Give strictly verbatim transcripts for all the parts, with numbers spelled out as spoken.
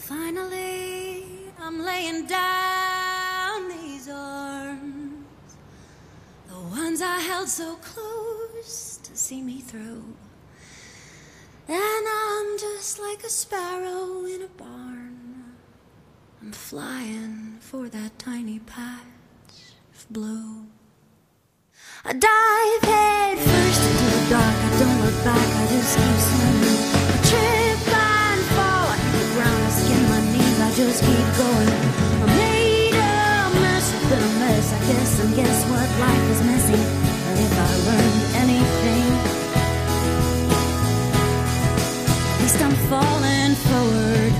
Finally, I'm laying down these arms, the ones I held so close to see me through. And I'm just like a sparrow in a barn. I'm flying for that tiny patch of blue. I dive head first into the dark. I don't look back, I just keep swimming. I trip and fall, I hit the ground, I skin my knees, I just keep going. I made a mess, I've been a mess, I guess, and guess what life is missing. And if I learned anything, at least I'm falling forward.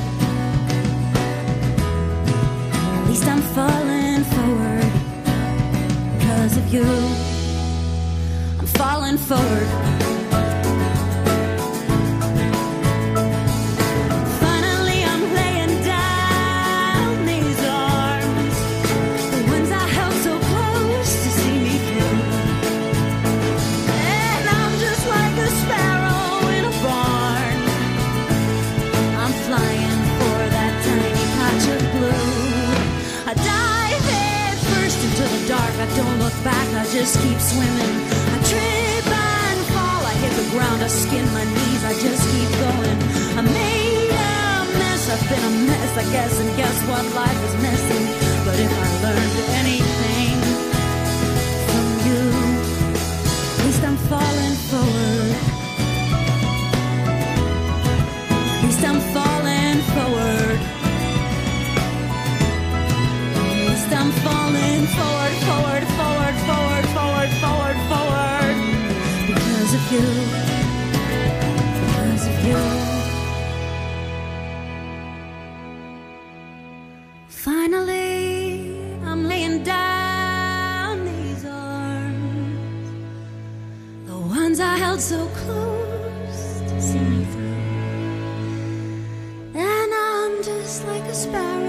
At least I'm falling forward. Because of you, I'm falling forward. Finally, I'm laying down these arms, the ones I held so close to see me through. And I'm just like a sparrow in a barn. I'm flying for that tiny patch of blue. I dive head first into the dark. I don't look back, I just keep swimming. I trip and fall, I hit the ground, I skin my knees, I just keep going. I made a mess, I've been a mess, I guess, and guess what life is missing. But if I learned anything from you, at least I'm falling forward. At least I'm falling forward. At least I'm falling forward, forward, forward, forward, forward, forward, forward. Because of you. Because of you. Finally, I'm laying down these arms, the ones I held so close to see me through. And I'm just like a sparrow